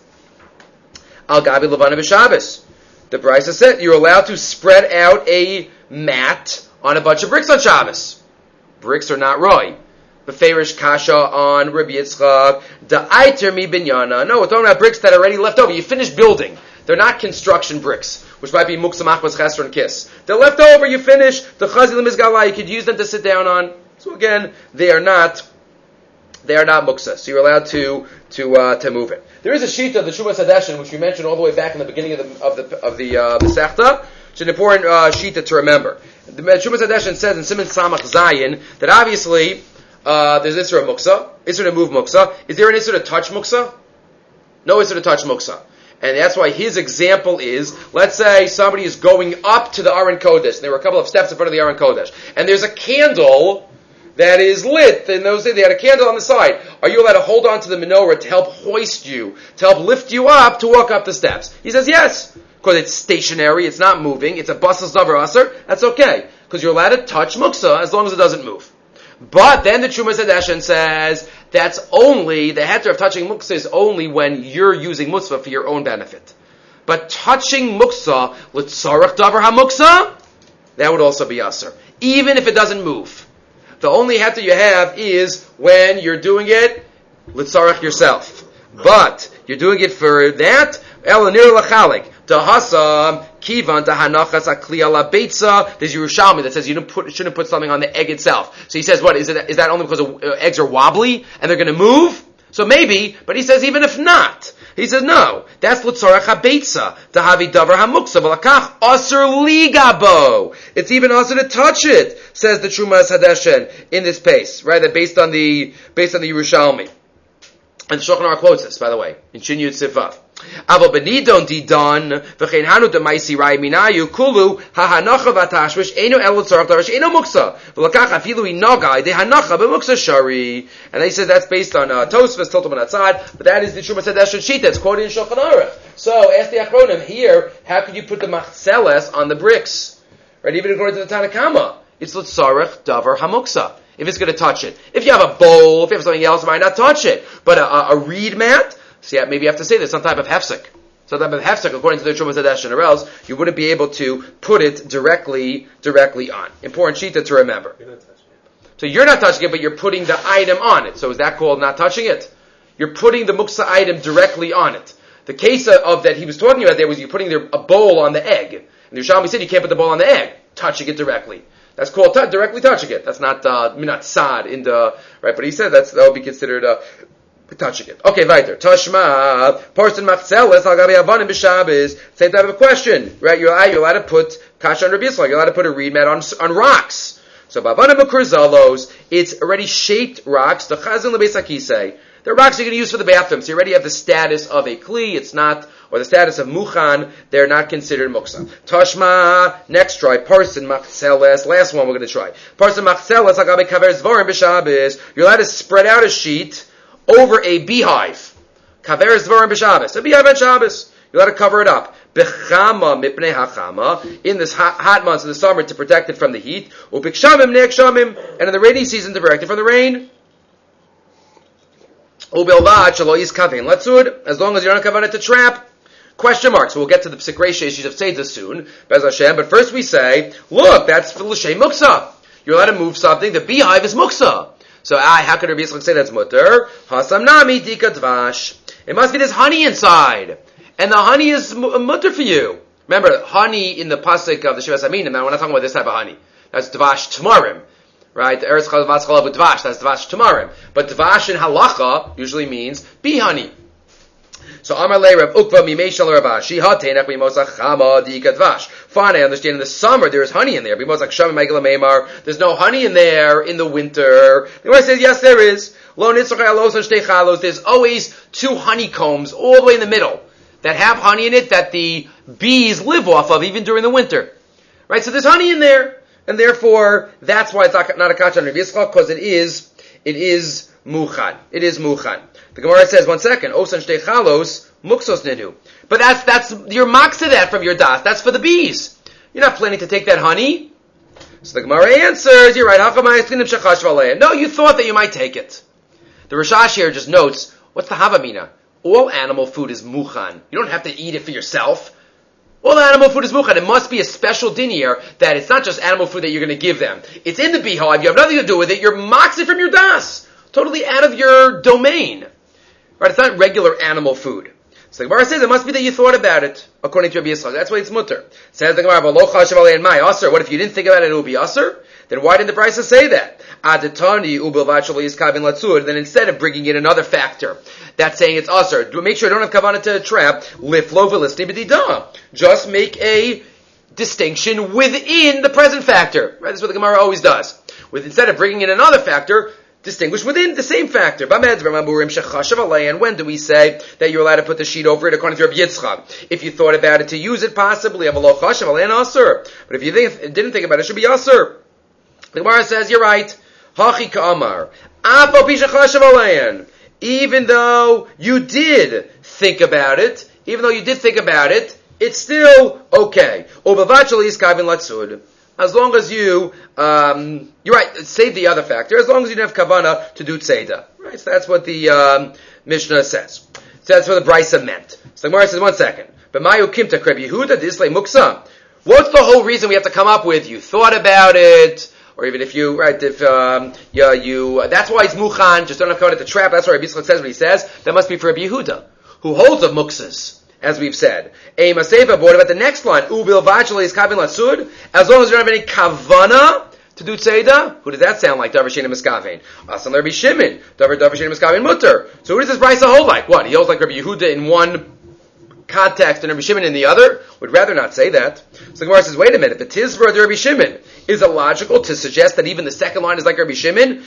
S1: al gabi levana b'Shabbos. The Brisa said you're allowed to spread out a mat on a bunch of bricks on Shabbos. Bricks are not roi. Beferish kasha on Rabbi Yitzchak. Da'aiter mi binyana. No, we're talking about bricks that are already left over. You finished building. They're not construction bricks, which might be muksa machmas chesron and kiss. They're left over. You finish the chazi lemizgala. You could use them to sit down on. So again, they are not muksa. So you're allowed to move it. There is a sheet of the Shumas Hadeshin, which we mentioned all the way back in the beginning of the Masechta. It's an important sheet to remember. The Shumas Hadeshin says in Siman Samach Zayin that obviously there's Isra Muksa, Isra to move Muksa. Is there an Isra to touch Muksa? No Isra to touch Muksa. And that's why his example is, let's say somebody is going up to the Aron Kodesh, and there were a couple of steps in front of the Aron Kodesh, and there's a candle that is lit. In those days, they had a candle on the side. Are you allowed to hold on to the menorah to help hoist you, to help lift you up, to walk up the steps? He says yes, because it's stationary, it's not moving, it's a basas davar aser. That's okay, because you're allowed to touch muksa as long as it doesn't move. But then the Shumas Hadeshin says that's only, the heter of touching muksa is only when you're using mutzvah for your own benefit. But touching muksa, l'tzarech davar ha-muksa, that would also be aser, even if it doesn't move. The only heter you have is when you're doing it l'tzarech yourself. But you're doing it for that, elanir lachalik, tahasam, kivan, tahanachas akli ala beitza. There's Yerushalmi that says you shouldn't put something on the egg itself. So he says, what, is that only because eggs are wobbly and they're going to move? So maybe, but he says even if not, he says no, that's l'tzarech ha-beitza, tahavi davar ha-muksa, v'lakach aser ligabo. It's even aser to touch it, says the Shumas Hadeshin in this pace, right? That based on the Yerushalmi. And the Shulchan Aruch quotes this, by the way, in Shin Yud Sivav. Avo benidon didon v'chein hanu demaisi rai minayu kulu hahanacha v'tashvish eno elo tzarach darash eno muksa v'lakach afilu inagai de hanacha b'muksa shari. And they said that's based on Tosfos Tiltum and Atzad, but that is the Trumas Hadeshet sheet that's quoted in Shulchan Aruch. So ask the Achronim here, how could you put the machzeles on the bricks? Right, even according to the Tanakama, it's l'tzarach davar hamuksa. If it's going to touch it. If you have a bowl, if you have something else, it might not touch it. But a reed mat, so yeah, maybe you have to say there's some type of hefsek. Some type of hefsek, according to the Trumas Hadeshet, or else you wouldn't be able to put it directly on. Important shita to remember. So you're not touching it, but you're putting the item on it. So is that called not touching it? You're putting the muksa item directly on it. The case of that he was talking about there was you're putting a bowl on the egg. And the Yerushalmi said you can't put the bowl on the egg, touching it directly. That's called directly touching it. That's not sad in the right. But he said that would be considered touching it. Okay, weiter. Tashma person machzeles al gabi avanim b'Shabbos. Same type of question, right? You're allowed to put kasha on Rabbi Yisrael. You're allowed to put a reed mat on rocks. So bavanim b'kurzalos, it's already shaped rocks. The chazin lebeis hakisei. They're rocks you're going to use for the bathroom. So you already have the status of a kli. It's not, or the status of muchan. They're not considered muksa. Tashma, next try. Parson machzeles. Last one we're going to try. Parson machzeles agabe kaver zvorim b'Shabbos. You're allowed to spread out a sheet over a beehive. Kaver zvorim b'Shabbos. A beehive on Shabbos. You're allowed to cover it up. Bechama mipnei hachama. In this hot months of the summer to protect it from the heat. Ubikshamim ne'ekshamim. And in the rainy season to protect it from the rain. As long as you're not kavanah to trap. Question mark. So we'll get to the psikresha issues of Tzeidah soon, Bez Hashem. But first we say, look, that's for l'shem muksa. You're allowed to move something. The beehive is muksa. So how could Rabbi Yisrael say that's mutter? Hasam nami dika dvash. It must be there's honey inside, and the honey is mutter for you. Remember, honey in the pasuk of the Shivas Aminim. Now we're not talking about this type of honey. That's dvash tamarim. Right, eretz chalav chalav with dvash. That's dvash tamarim. But dvash in halacha usually means bee honey. So Amar le Rav Ukva mimeshal Ravashi hatenach bimosach chama dika dvash. Fine, I understand. In the summer there is honey in there. Bimosach sham megala meimar. There's no honey in there in the winter. The Gemara says yes, there is. Lo nitzach alos and shtei chalos. There's always two honeycombs all the way in the middle that have honey in it that the bees live off of even during the winter. Right, so there's honey in there. And therefore, that's why it's not a kasha on Rabbi Yisrael, because it is muchan. It is muchan. The Gemara says, 1 second, osan shtei chalos, muksos nenu. But that's, you're maksa that from your das. That's for the bees. You're not planning to take that honey. So the Gemara answers, you're right, no, you thought that you might take it. The Rashash here just notes, what's the havamina? All animal food is muchan. You don't have to eat it for yourself. All animal food is muchan. It must be a special din here that it's not just animal food that you're going to give them. It's in the beehive. You have nothing to do with it. You're moxing from your das. Totally out of your domain. Right? It's not regular animal food. So the Gemara says it must be that you thought about it, according to Rabbi Yisrael. That's why it's mutter. Says the Gemara, what if you didn't think about it, it would be aser? Then why didn't the Brisa say that? Then instead of bringing in another factor, that's saying it's aser, make sure you don't have kavanah to trap, just make a distinction within the present factor. Right? That's what the Gemara always does. Instead of bringing in another factor, distinguish within the same factor. And when do we say that you're allowed to put the sheet over it according to Rabbi Yitzchak? If you thought about it to use it, possibly. But if you didn't think about it, it should be aser. The Gemara says, you're right. Hachi ka'amar. Even though you did think about it, it's still okay. As long as you, you're right, save the other factor, as long as you don't have kavanah to do tzeidah. Right, so that's what the Mishnah says. So that's what the Brisa meant. So the Gemara says, 1 second. But Mayu Kimta Kreb Yehuda Dislay Muksa. What's the whole reason we have to come up with? You thought about it, or even if you, right, if, that's why it's muchan, just don't have kavanah to trap. That's why Rabbi Yisrael says what he says. That must be for Rabbi Yehuda, who holds of muksas, as we've said. A maseva, what about the next line? Ubil vachal is kavin latsud. As long as you don't have any kavanah to do tzeidah, who does that sound like? Davar shena miskavein. Asan Rabbi Shimon. Davar shena miskavein mutter. So who does this Brisa hold like? What? He holds like Rabbi Yehuda in one context and Rabbi Shimon in the other? Would rather not say that. So the Gemara says, wait a minute, but Tizvra de Rabbi Shimon, is it logical to suggest that even the second line is like Rabbi Shimon?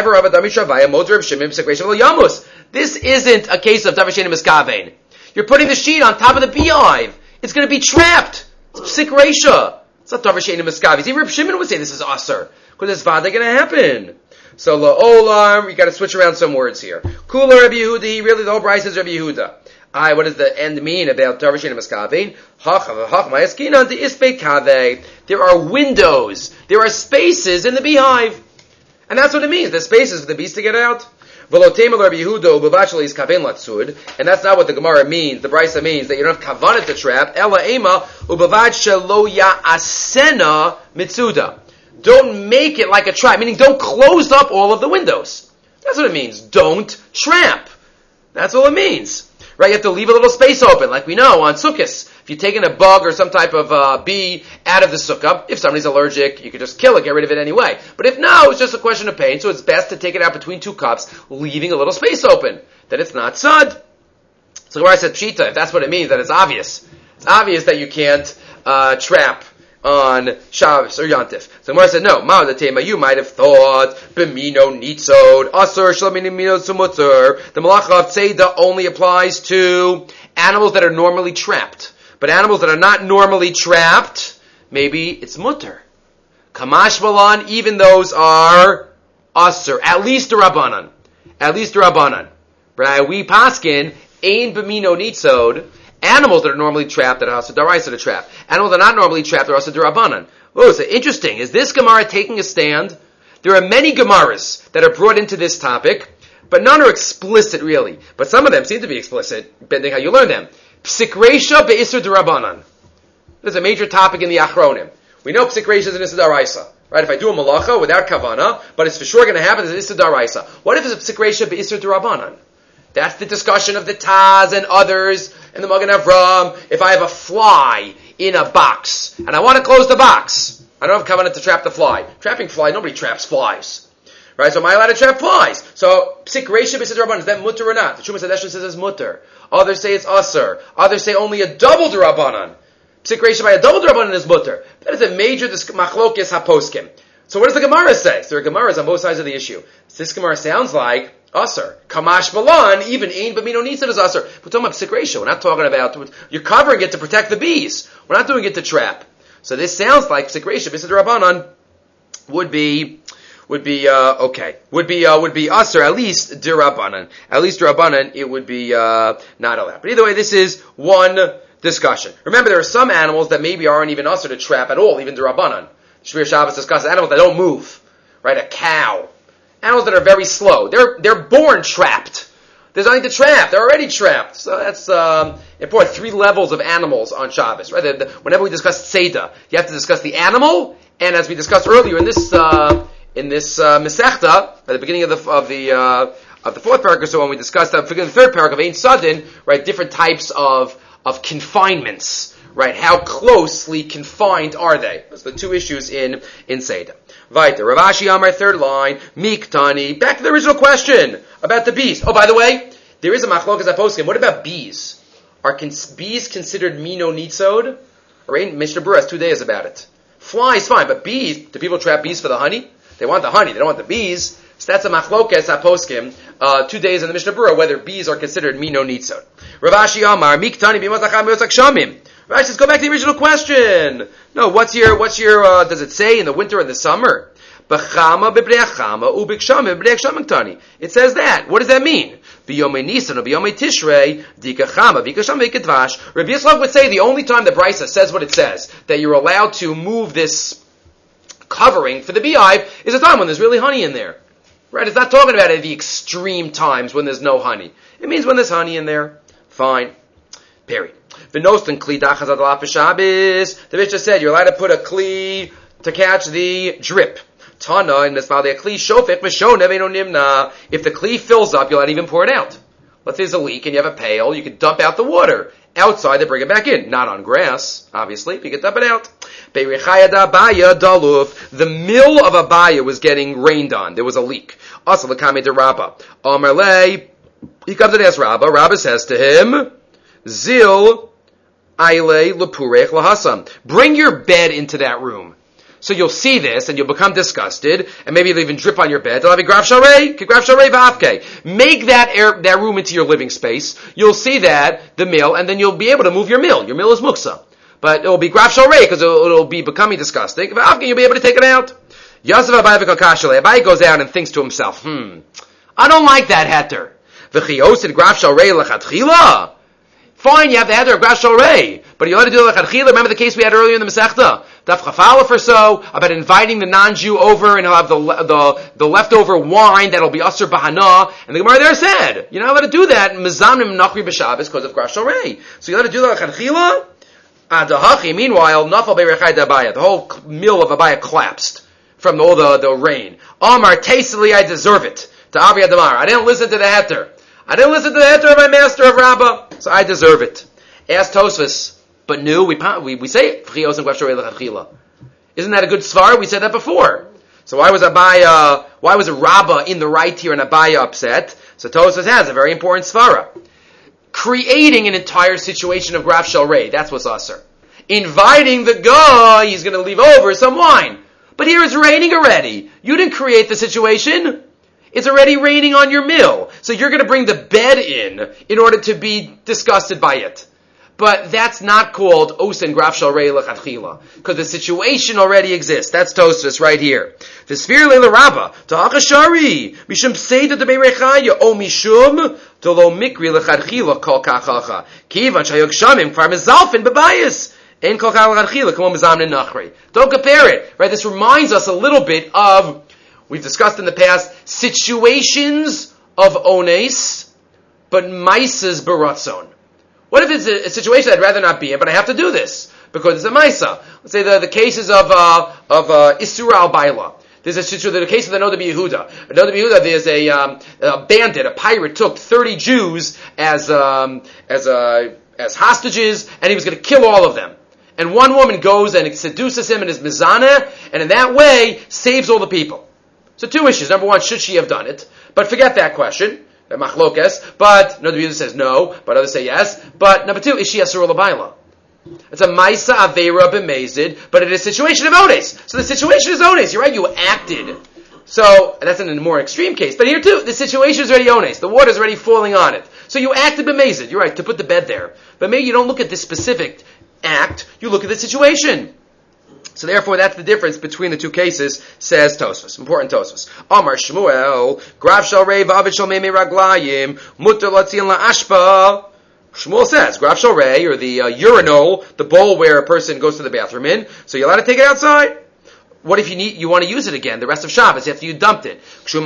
S1: This isn't a case of Davashen Miskavein. You're putting the sheet on top of the beehive. It's going to be trapped. It's Psik Reisha. It's not Davashen Miskavein. Even Rabbi Shimon would say this is Aser, because it's Vada going to happen. So La'olam, you got to switch around some words here. Kula Rabbi Yehuda, really the whole price is Rabbi Yehuda. What does the end mean about Davashen Miskavein? There are windows, there are spaces in the beehive. And that's what it means. There's spaces for the bees to get out. And that's not what the Gemara means. The Brisa means that you don't have kavanah to trap. Don't make it like a trap, meaning don't close up all of the windows. That's what it means. Don't trap. That's all it means. Right? You have to leave a little space open, like we know on Sukkos. If you're taking a bug or some type of bee out of the sukkah, if somebody's allergic, you could just kill it, get rid of it anyway. But if no, it's just a question of pain, so it's best to take it out between two cups, leaving a little space open. Then it's not sud. So where I said pshita, if that's what it means, then it's obvious. It's obvious that you can't trap on Shabbos or Yantif. So Gemara said, no, Ma'adatema, you might have thought, B'mino Nitzod, Asur, Shlamino Sumutzur, the Malacha of Tzeda only applies to animals that are normally trapped. But animals that are not normally trapped, maybe it's mutter. Kamash Balan, even those are Asur, at least the Rabbanan. At least the Rabbanan. Right? We paskin, Ein B'mino Nitzod, animals that are normally trapped that are also daraisa to trap. Animals that are not normally trapped are also derabanan. Oh, so interesting. Is this Gemara taking a stand? There are many Gemaras that are brought into this topic, but none are explicit really. But some of them seem to be explicit, depending how you learn them. Psik reisha be'isur derabanan. This is a major topic in the Achronim. We know psik reisha is an isur daraisa. Right? If I do a malacha without kavana, but it's for sure going to happen, it's an isur daraisa. What if it's a psik reisha be'isur derabanan? That's the discussion of the Taz and others and the Magen Avram. If I have a fly in a box and I want to close the box, I don't have covenant to trap the fly. Trapping fly, nobody traps flies. Right? So am I allowed to trap flies? So, Psik Reisha B'Sid Rabbanan, is that mutter or not? The Shumas Hadeshin says it's mutter. Others say it's asur. Others say only a double D'Rabbanan. Psik Reisha by a double D'Rabbanan is mutter. That is a major machlokes haposkim. So what does the Gemara say? So there are Gemaras on both sides of the issue. This Gemara sounds like Asr. Kamash Balan, even Ein B'mino Nitzad is Asr. We're talking about Psik Reisha. We're not talking about, you're covering it to protect the bees. We're not doing it to trap. So this sounds like Psik Reisha, B'Sid Rabbanan, would be okay. Would be Asr, at least D'Rabbanan. At least D'Rabbanan, it would be, not allowed. But either way, this is one discussion. Remember, there are some animals that maybe aren't even Asr to trap at all, even D'Rabbanan. Shmir Shabbos discusses animals that don't move. Right? A cow. Animals that are very slow. They're born trapped. There's nothing to trap. They're already trapped. So that's important. 3 levels of animals on Shabbos. Right? Whenever we discuss Seder, you have to discuss the animal, and as we discussed earlier in this Masechta, at the beginning of the 4th paragraph, so when we discussed the 3rd paragraph of Ein Sadin, right, different types of confinements. Right, how closely confined are they? Those are the 2 issues in Seder. Vaita, Rav Ashi Amar, 3rd line, Miktani. Back to the original question about the bees. Oh, by the way, there is a machlokas aposkim. What about bees? Are bees considered mino nitzod? Right, Mishnah Berurah has 2 days about it. Flies, fine, but bees, do people trap bees for the honey? They want the honey, they don't want the bees. So that's a machlokas aposkim, 2 days in the Mishnah Berurah, whether bees are considered mino nitzod. Rav Ashi Amar, Miktani b'mazacham b'yotzak shamim. Right, let's go back to the original question. No, what's your, does it say in the winter and the summer? B'chama b'breachama u'b'kshama b'breachshamaktani. It says that. What does that mean? B'yomei Nisan or b'yomei Tishrei, dikachama, v'kashama, v'kadvash. Rabbi Yitzchak would say the only time the Brisa says what it says, that you're allowed to move this covering for the beehive, is a time when there's really honey in there. Right? It's not talking about the extreme times when there's no honey. It means when there's honey in there. Fine. Period. The Mishnah said you're allowed to put a kli to catch the drip. Tana in Mismali a kli shofek mishon eveno nimna. If the kli fills up, you'll not even pour it out. Let's say there's a leak and you have a pail, you could dump out the water outside and bring it back in. Not on grass, obviously, but you could dump it out. The mill of Abaya was getting rained on. There was a leak. Also, the comment to Rabbah. He comes and asks Rabbah. Rabbah says to him, Zil Aile lepurech lahasam. Bring your bed into that room. So you'll see this, and you'll become disgusted, and maybe it'll even drip on your bed. They'll have a graf sharei v'afke. Make that room into your living space. You'll see that, the mill, and then you'll be able to move your mill. Your mill is muksa. But it'll be graf sharei, because it'll be becoming disgusting. V'afke, you'll be able to take it out. Yosef Abai v'kakashalei. Abai goes out and thinks to himself, I don't like that heter. V'chiosid graf sharei lechatchila. Fine, you have the heter of graf sharei, but you ought to do lechatchila. Remember the case we had earlier in the Masechta? Daf Chafalef or so, about inviting the non-Jew over and he'll have the leftover wine that'll be Asur Bahana. And the Gemara there said, you're not allowed to do that, Mezamnim Nachri B'Shabbos, because of Graf Sharei. So you're allowed to do that Chadchila? Adahachi, meanwhile, Nafal Be'rechai D'Abaya, the whole mill of Abaya collapsed from all the rain. Amar, tastily I deserve it. To Avi Adamar, I didn't listen to the heter. I didn't listen to the heter of my master of Rabbah, so I deserve it. Asked Tosfos, but new, we say Isn't that a good svar? We said that before. So why was Rabbah in the right here and Abaya upset? So Tosfos has a very important svara. Creating an entire situation of graf shalrei, that's what's usher. Inviting the guy, he's going to leave over some wine. But here it's raining already. You didn't create the situation. It's already raining on your mill. So you're going to bring the bed in order to be disgusted by it. But that's not called Osen Graf Shalrei Lechatchila, because the situation already exists. That's Tosfos right here. The Sfir Leila Rabba, Ta'achashari, Mishum Seida de Beirechaya, O Mishum, Tolo Mikri Lechatchila Kol Kachacha, Kivan Shayok Shamim, Kvar Mezalfin Bebayis, En Kol Kachacha Kamo Mezamnin Nachri. Don't compare it, right? This reminds us a little bit of, we've discussed in the past, situations of Ones, but Maisas Baratzon. What if it's a situation I'd rather not be in, but I have to do this because it's a Maisa? Let's say the cases of Isura al-Baila. There's the case of the Noda B'Yehuda. Noda B'Yehuda, there's a bandit, a pirate, took 30 Jews as hostages, and he was going to kill all of them. And one woman goes and seduces him and is mizana, and in that way saves all the people. So two issues. Number one, should she have done it? But forget that question. Machlokes, but Noda B'Yehuda says no, but others say yes. But number two, is she Asur L'Baila? It's a Maisa Aveira B'Mezid, but it is a situation of Ones. So the situation is Ones. You're right, you acted. So, that's in a more extreme case. But here too, the situation is already Ones. The water is already falling on it. So you acted B'Mezid. You're right, to put the bed there. But maybe you don't look at this specific act, you look at the situation. So therefore, that's the difference between the two cases, says Tosfos. Important Tosfos. Amar Shmuel, Graf Shalrei v'Avid Shal Meimei Raglayim, Mutter Latzin La'ashpa. Shmuel says, Graf Shalrei, or the urinal, the bowl where a person goes to the bathroom in, so you're allowed to take it outside. What if you want to use it again, the rest of Shabbos, after you dumped it? You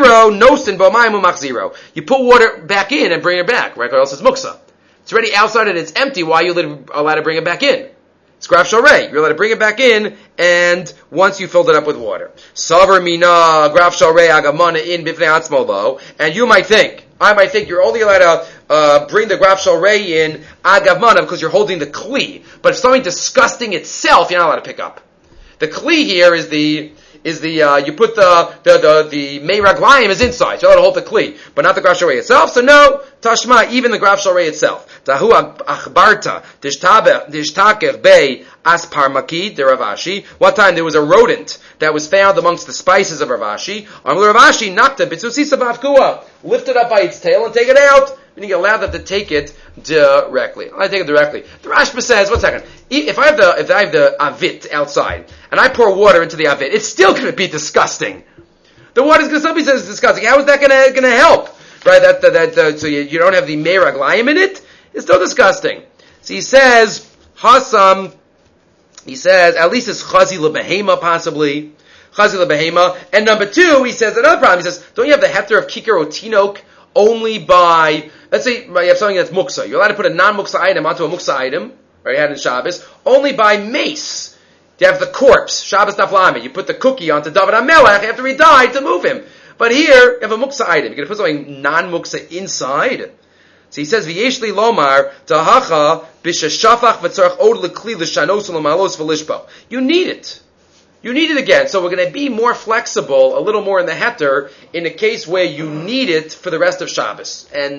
S1: put water back in and bring it back, right? Or else it's muksa. It's already outside and it's empty, why are you allowed to bring it back in? It's graf shalrei. You're allowed to bring it back in, and once you filled it up with water. Savar mina graf shalrei agamana in bifnei atzmolo. And I might think you're only allowed to bring the graf shalrei in agavmana because you're holding the kli. But if something disgusting itself, you're not allowed to pick up. The kli here is the you put the mei raglayim is inside, so you're allowed to hold the kli, but not the graf shalrei itself. So no, tashma, even the graf shalrei itself. Tahu achbarta dishtaker bei aspar maki de Rav Ashi. One time there was a rodent that was found amongst the spices of Rav Ashi. Rav Ashi nakta bitsusisa b'avkua, lift it up by its tail and take it out. Meaning you're allowed them to take it directly. I take it directly. The Rashba says, 1 second. If I have the avit outside and I pour water into the avit, it's still going to be disgusting. The water's going to still be disgusting. How is that going to help? Right? So you don't have the mei raglayim in it. It's still disgusting. So he says, Hasam. He says at least it's chazi lebehema possibly. Chazi lebehema. And number 2, he says another problem. He says, don't you have the heter of kikar or tinok only by, let's say you have something that's muksa. You're allowed to put a non-muksa item onto a muksa item, right? You had in Shabbos, only by mace. You have the corpse, Shabbos Naflami. You put the cookie onto David HaMelech after he died to move him. But here, you have a muksa item. You're going to put something non-muksa inside. So he says, V'yeshli lomar tahacha b'sheshafach v'tzarach od l'kli l'shanos l'malos v'lishpo. You need it. You need it again. So we're going to be more flexible, a little more in the heter, in a case where you need it for the rest of Shabbos. And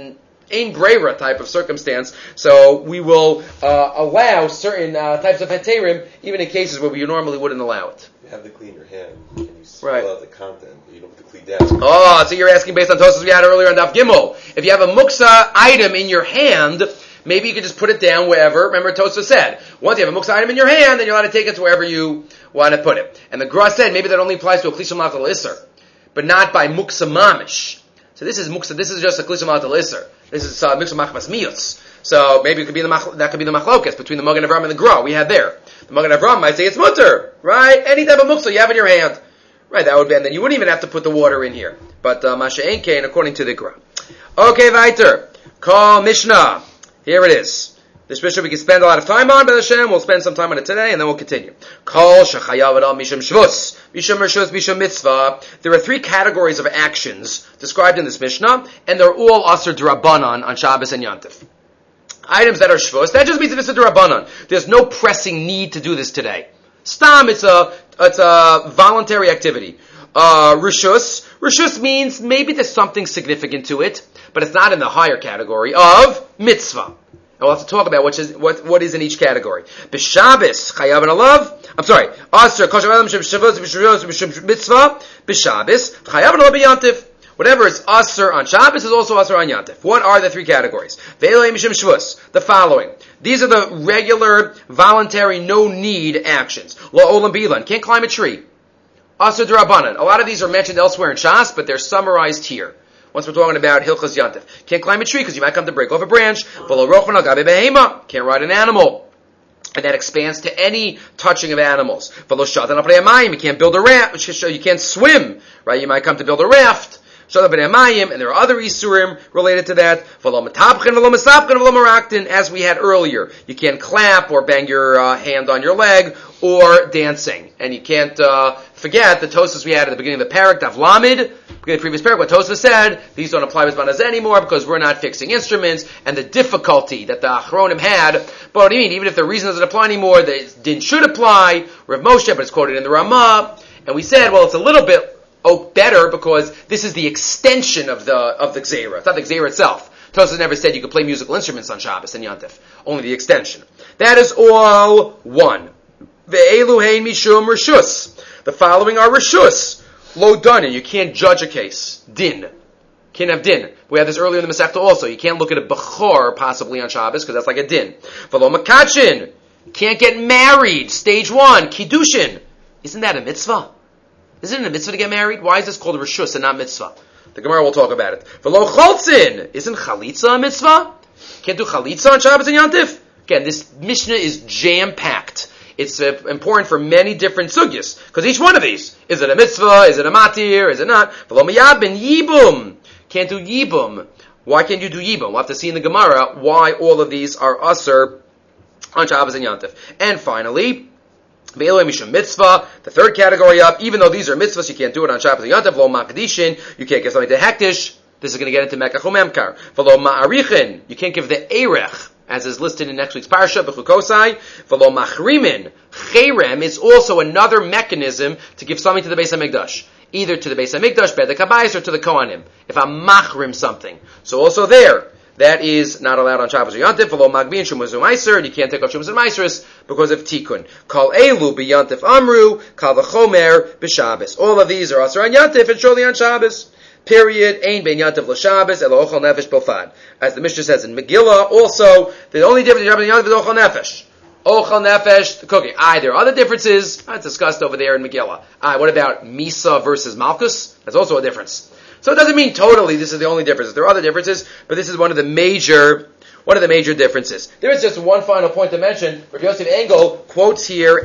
S1: ein breira type of circumstance. So we will allow certain types of heterim even in cases where we normally wouldn't allow it.
S3: You have to clean your hand. And you spill
S1: Right.
S3: out the content. You don't have to clean down.
S1: Oh, so you're asking based on Tosas we had earlier on Daf Gimel. If you have a muksa item in your hand, maybe you could just put it down wherever. Remember Tosas said, once you have a muksa item in your hand, then you're allowed to take it to wherever you want to put it. And the Gra said maybe that only applies to a klisham latal isser, but not by muksa mamish. So this is muksa. This is just a klisham latal isser. This is muksa machmas miyutz. So maybe it could be that could be the machlokas between the Magen Avram and the Gra we had there. The Magen Avram might say it's mutter, right? Any type of muksa you have in your hand. Right, that would be, and then you wouldn't even have to put the water in here. But Masha Ein Kain, according to the Gra. Okay, weiter. Call Mishnah. Here it is. This Mishnah we can spend a lot of time on, but Hashem, we'll spend some time on it today, and then we'll continue. Call Shechayav Adam Mishum Shvus, Mishum Rishus, Mishum Mitzvah. There are three categories of actions described in this Mishnah, and they're all Asr D'Rabbanan on Shabbos and Yantif. Items that are Shvus, that just means that it's a D'Rabbanan. There's no pressing need to do this today. Stam, it's a voluntary activity. Rishus means maybe there's something significant to it, but it's not in the higher category of mitzvah. And we'll have to talk about what is in each category. B'Shabbos, chayav and alav. I'm sorry. Asr, kosher adam shem shavos b'shus mitzvah. B'Shabbos, chayav and alav b'yantif. Whatever is asr on Shabbos is also asr on Yantif. What are the three categories? Ve'elei mishum shvus. The following. These are the regular, voluntary, no-need actions. La'olam bilan. Can't climb a tree. Asr d'Rabbanan. A lot of these are mentioned elsewhere in Shas, but they're summarized here. Once we're talking about Hilchas Yantif. Can't climb a tree because you might come to break off a branch. Can't ride an animal. And that expands to any touching of animals. You can't build a raft. You can't swim. Right? You might come to build a raft. And there are other isurim related to that. As we had earlier, you can't clap or bang your hand on your leg or dancing. And you can't forget the Tosas we had at the beginning of the parak, Daf Lamed, beginning of the previous parak, what Tosas said, these don't apply with Banaz anymore because we're not fixing instruments, and the difficulty that the Achronim had. But what do you mean? Even if the reason doesn't apply anymore, the din should apply. Rav Moshe, but it's quoted in the Ramah. And we said, well, it's a little bit better because this is the extension of the Gzeira. It's not the Gzeira itself. Tosas never said you could play musical instruments on Shabbos and Yantif. Only the extension. That is all one. Ve'elu hein mishum rishus. The following are rishus. Lo danin. You can't judge a case. Din. Can't have din. We had this earlier in the Masechta also. You can't look at a bechor possibly on Shabbos because that's like a din. V'lo makachin. Can't get married. Stage 1. Kiddushin. Isn't that a mitzvah? Isn't it a mitzvah to get married? Why is this called a rishus and not mitzvah? The Gemara will talk about it. V'lo cholzin. Isn't chalitza a mitzvah? Can't do chalitza on Shabbos and Yantif? Again, this Mishnah is jam-packed. It's important for many different sugyas. Because each one of these, is it a mitzvah? Is it a matir? Is it not? V'lo miyabin yibum. Can't do yibum. Why can't you do yibum? We'll have to see in the Gemara why all of these are usher on Shabbos and Yantif. And finally, Ve'eloi mishum mitzvah, the third category up, even though these are mitzvahs, you can't do it on Shabbos and Yantif. Lo makdishin, you can't give something to hektish. This is going to get into mekach umemkar. V'lo ma'arichin, you can't give the erech, as is listed in next week's parsha, b'chukosai. V'lo machrimin, cherem is also another mechanism to give something to the Beis HaMikdash. Either to the Beis HaMikdash, Bedek HaBayis, or to the Kohanim. If I'm machrim something. So also there, that is not allowed on Shabbos or Yantif. V'lo magbin shumuz u'maiser, and you can't take off shumuz and maiseris because of tikkun. Kal elu b'yantif amru, kal v'chomer b'Shabbos. All of these are also on Yantif and surely on Shabbos. Period. Ein ben Yantif l'Shabbos elo ochel nefesh bilfad. As the Mishnah says in Megillah, also the only difference between Shabbos and Yantif is ochel nefesh. Ochel nefesh, the cooking. There are other differences. That's discussed over there in Megillah. What about Misa versus Malchus? That's also a difference. So it doesn't mean totally this is the only difference. There are other differences, but this is one of the major differences. There is just one final point to mention. Rav Yosef Engel quotes here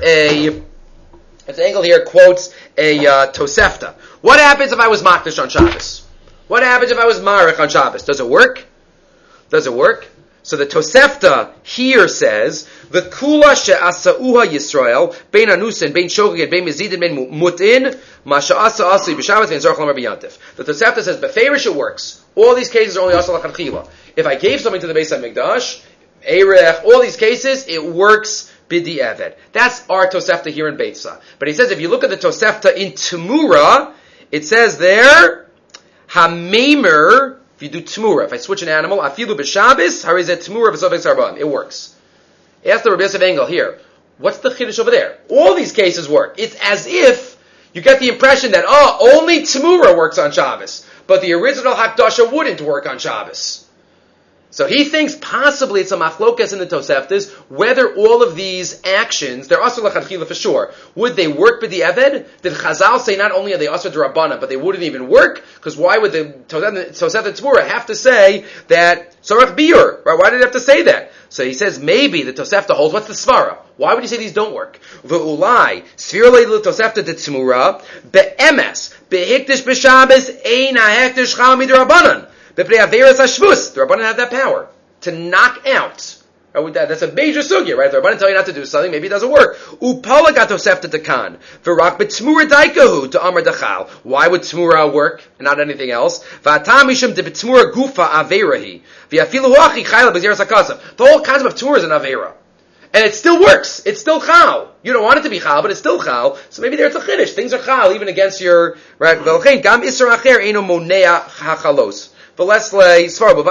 S1: Tosefta. What happens if I was makdish on Shabbos? What happens if I was marich on Shabbos? Does it work? So the Tosefta here says, the kula she'asauha Yisrael, bein anusin, bein shogeg, bein mezidin, bein mutin, ma she'asa asli b'Shabbos, bein zarach lamar b'yantif. The Tosefta says, beferish it works. All these cases are only asal l'chadchila. If I gave something to the Beis HaMikdash, erech, all these cases, it works b'di eved. That's our Tosefta here in Beitza. But he says, if you look at the Tosefta in Temura, it says there, hamemer If you do tmura, if I switch an animal, afilu b'Shabbos, harizet tmura b'sofek sarban. It works. Ask the Rabbi Yosef Engel here. What's the chiddush over there? All these cases work. It's as if you get the impression that only tmura works on Shabbos, but the original hakdasha wouldn't work on Shabbos. So he thinks possibly it's a machlokas in the Toseftas whether all of these actions, they're asur l'chadchila for sure. Would they work with the Eved? Did Chazal say not only are they asur d'Rabbana, but they wouldn't even work? Because why would the Tosefta Tzmura have to say that Sorach Biur? Right? Why did it have to say that? So he says maybe the Tosefta holds. What's the svara? Why would he say these don't work? V'ulai sfir leilu Tosefta Tzmura be'emes behikdish b'Shabbos ein ha'hekdish chal midrabanan. The Rabbanan have that power to knock out. That's a major sugya, right? The Rabbanan tell you not to do something, maybe it doesn't work. Upalagat tosefta takan v'rak b'tzmura daikahu to amar dachal. Why would tzmura work and not anything else? V'atam mishum de b'tzmura gufa averahi v'afilu huachi chayla b'ziras hakasav. The whole concept of tzmura is an avera. And it still works. It's still chal. You don't want it to be chal, but it's still chal. So maybe there's a chiddush. Things are chal even against your right. Gam isra acher eno monea hachalos. Okay, he gives some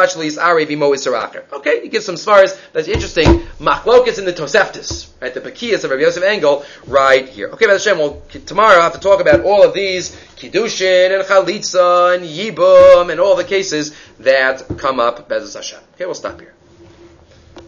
S1: svaras. That's interesting. Machlokas in the Toseftis, right? The Pekiyas of Rabbi Yosef Engel, right here. Okay, B'ez Hashem, tomorrow I'll have to talk about all of these Kiddushin and Chalitza and Yibum and all the cases that come up, B'ez Hashem. Okay, we'll stop here.